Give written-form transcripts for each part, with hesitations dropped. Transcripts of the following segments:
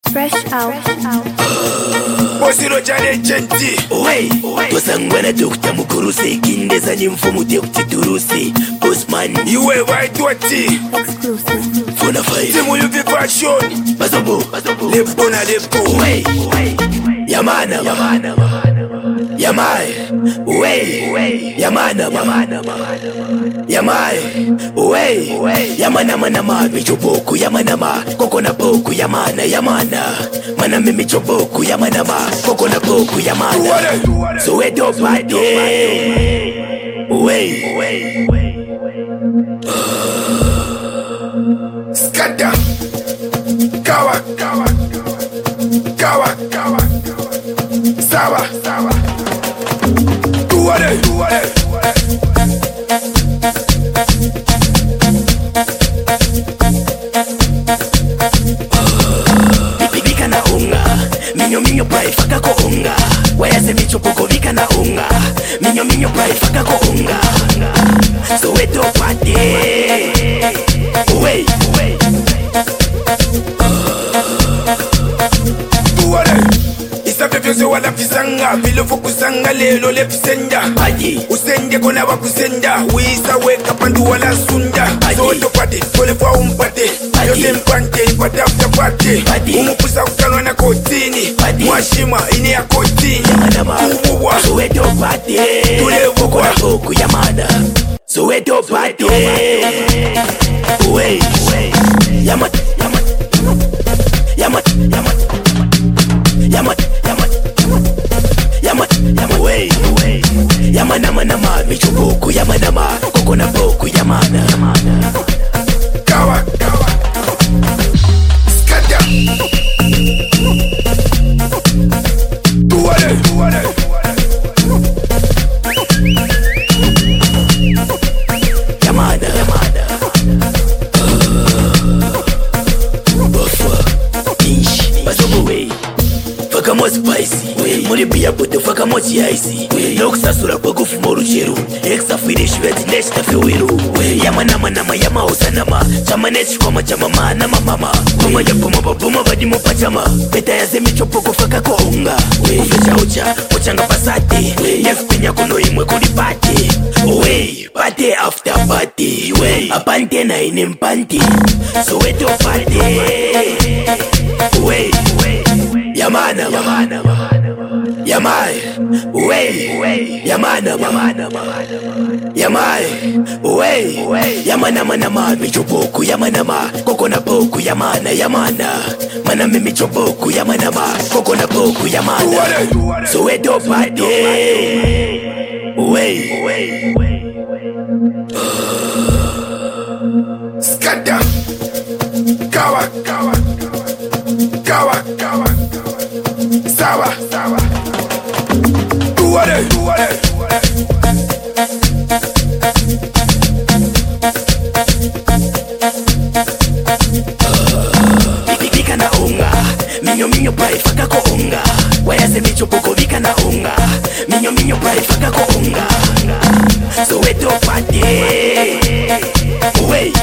Fresh out. Bosiro jane genti. Wey, tosangwana Dr. Mukuruse kindeza nyimfumu tekti turuse Bossman Iwe waitwati Exclusive. Fona 5 Timu yuvi fashion Bazobo Lepo na lepo Wey, Yamana Yamai Wey, Yamana Yamai Wey, Yamana manama michoboku Yamanama Kokona boku Yamana Mana mimi choboku Yamanama Kokona boku Yamana Soweto party Wey Skata Kawa Sawa Tuwale Vika na unga Minyo pai faka ko unga Wayaze michopoko vika na unga Minyo pai faka ko unga Soweto party Wey Tuwale Isape vyose wala pisanga Vilofu kusanga lelo le pisenda Aji Usenge kona wakusenda Wisa weka pandu wala sunda Soweto party Tole fwa umpate Yose mpante Ipate after party Umupusa kukanwa na kotini Mwashima ini ya kotini Ubuwa Soweto party Tulevo Kokona boku Yamana Soweto party Wey Yamat Wey Yamana michoboku Yamanama Kokona boku Yamana Kawa Skata Tuwale Yamana Buffer Inch Bazobo wey Faka mo spicy Muri biya puto faka mo icy Nokusasura bagufu mo rucheru Exa finish vet next tafiwiru Yama yama osanama Chama nechikoma chama mama Kuma yapuma babuma badimo pachama Beta ya zemi chopoko faka ko unga Ufecha ucha Uchanga pasate Yefipinya kuno imwe kuli party Party after party Apante na inimpanti Soweto party Yamana Yamai Wey Yamana Yamai Wey Yamana michoboku Yamanama Kokona boku Yamana Mana mimi choboku Yamanama Kokona boku Yamana Soweto party Wey Skata Kawa Sawa Tuwale Vika na unga Minyo pai faka ko unga Wayaze michopoko vika na unga Minyo pai faka ko unga Soweto party Wey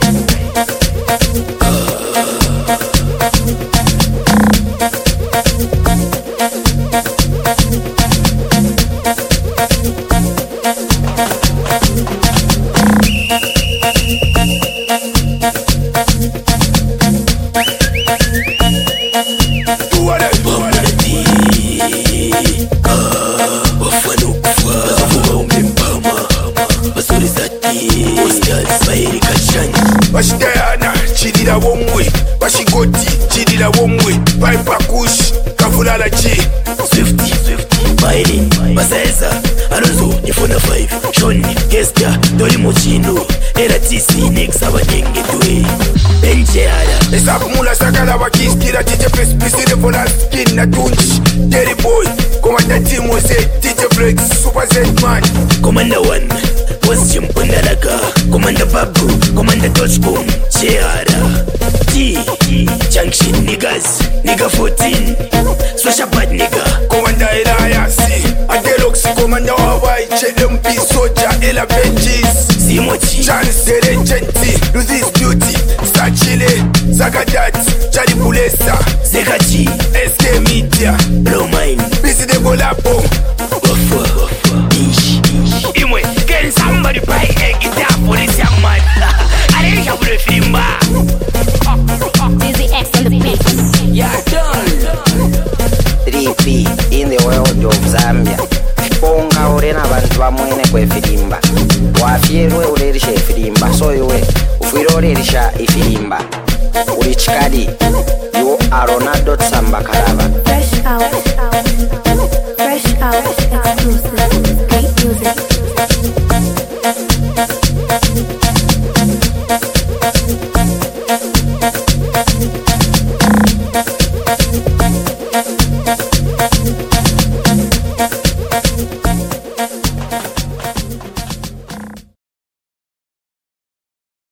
Bashidayana, chidira womwe Bashigoti, chidira womwe Piper Kush, kavulala chi Swifty Biden Masaesa Alonso Nifona 5 Sean Kester Doli Mochino RTC Next Abanyenge Dwe Benjeada Esabu mula sakala wakistira DJ Face Pisire vola skin na tunch Terry Boy Commander Timo Z DJ Flex Super Z Man Commander 1 Boss Chimpundalaka Commander Babu Commander Touchboom Cheada T Junction Niggas Nigga 14 Special bad nigga Commander Elias Adelox Commander Hawaii MP Soja Ela Benjis Simochi Chance Regenti Luthis Beauty Sachile Zagadat Chari Bulesa Zeka G SK Media Blow Mine Busy de Golapo Imwe, can somebody buy a guitar for this young man? I didn't have the film. Dizzy X on the beat. Yeah, done. 3P in the world of Zambia. Ponga orena bantu bamwene kwe filimba. Wafierwe ulerisha ifilimba. So iwe ufiro ulerisha ifilimba. Ulichikadi. You are Ronaldo Tsamba Kara.